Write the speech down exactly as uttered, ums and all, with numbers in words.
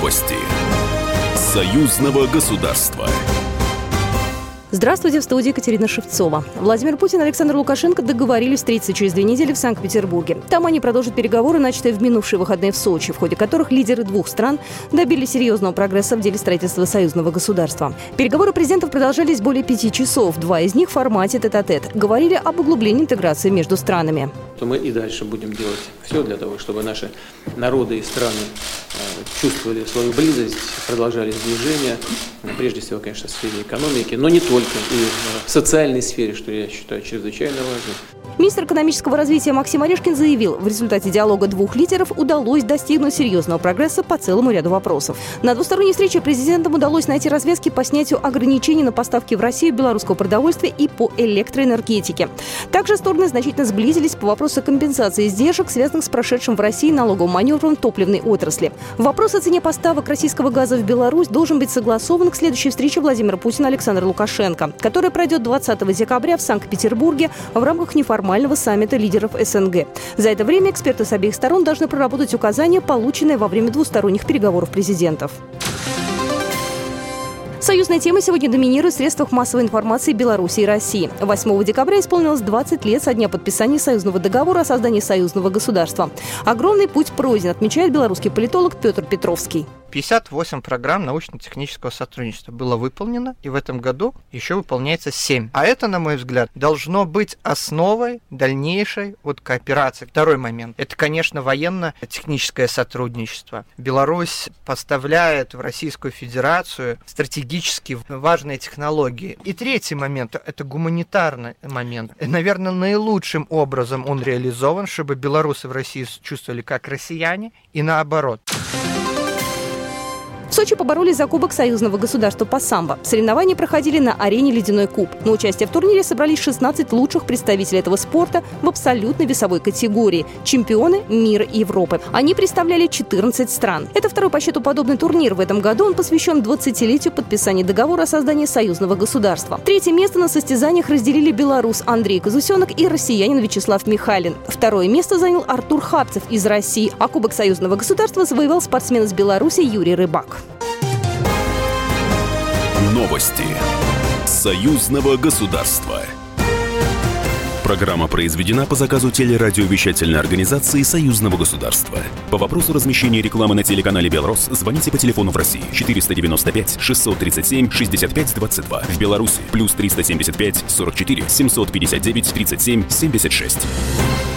Новости союзного государства. Здравствуйте, в студии Екатерина Шевцова. Владимир Путин и Александр Лукашенко договорились встретиться через две недели в Санкт-Петербурге. Там они продолжат переговоры, начатые в минувшие выходные в Сочи, в ходе которых лидеры двух стран добились серьезного прогресса в деле строительства союзного государства. Переговоры президентов продолжались более пяти часов, два из них в формате тет-а-тет. Говорили об углублении интеграции между странами. Мы и дальше будем делать все для того, чтобы наши народы и страны чувствовали свою близость, продолжали сближение, прежде всего, конечно, в сфере экономики, но не только, и в социальной сфере, что я считаю чрезвычайно важным. Министр экономического развития Максим Орешкин заявил, в результате диалога двух лидеров удалось достигнуть серьезного прогресса по целому ряду вопросов. На двусторонней встрече президентам удалось найти развязки по снятию ограничений на поставки в Россию белорусского продовольствия и по электроэнергетике. Также стороны значительно сблизились по вопросу компенсации издержек, связанных с прошедшим в России налоговым маневром топливной отрасли. Вопрос о цене поставок российского газа в Беларусь должен быть согласован к следующей встрече Владимира Путина и Александра Лукашенко, которая пройдет двадцатого декабря в Санкт-Петербурге в рамках неформального саммита лидеров СНГ. За это время эксперты с обеих сторон должны проработать указания, полученные во время двусторонних переговоров президентов. Союзная тема сегодня доминирует в средствах массовой информации Беларуси и России. восьмого декабря исполнилось двадцать лет со дня подписания союзного договора о создании союзного государства. Огромный путь пройден, отмечает белорусский политолог Петр Петровский. пятьдесят восемь программ научно-технического сотрудничества было выполнено, и в этом году еще выполняется семь. А это, на мой взгляд, должно быть основой дальнейшей вот кооперации. Второй момент. Это, конечно, военно-техническое сотрудничество. Беларусь поставляет в Российскую Федерацию стратегически важные технологии. И третий момент. Это гуманитарный момент. Наверное, наилучшим образом он реализован, чтобы белорусы в России чувствовали как россияне и наоборот. В Сочи поборолись за Кубок союзного государства по самбо. Соревнования проходили на арене «Ледяной куб». На участие в турнире собрались шестнадцать лучших представителей этого спорта в абсолютной весовой категории – чемпионы мира и Европы. Они представляли четырнадцать стран. Это второй по счету подобный турнир. В этом году он посвящен двадцатилетию подписания договора о создании союзного государства. Третье место на состязаниях разделили белорус Андрей Казусенок и россиянин Вячеслав Михайлин. Второе место занял Артур Хапцев из России, а Кубок союзного государства завоевал спортсмен из Беларуси Юрий Рыбак. Новости союзного государства. Программа произведена по заказу телерадиовещательной организации союзного государства. По вопросу размещения рекламы на телеканале «Белрос» звоните по телефону в России четыреста девяносто пять шестьсот тридцать семь шестьдесят пять двадцать два. В Беларуси плюс триста семьдесят пять сорок четыре семьсот пятьдесят девять тридцать семь семьдесят шесть.